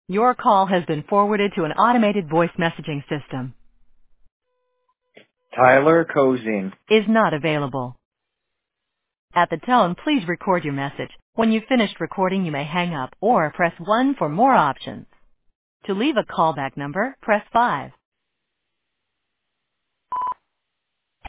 Your call has been forwarded to an automated voice messaging system. Tyler Cozine. Is not available. At the tone, please record your message. When you've finished recording, you may hang up or press 1 for more options. To leave a callback number, press 5.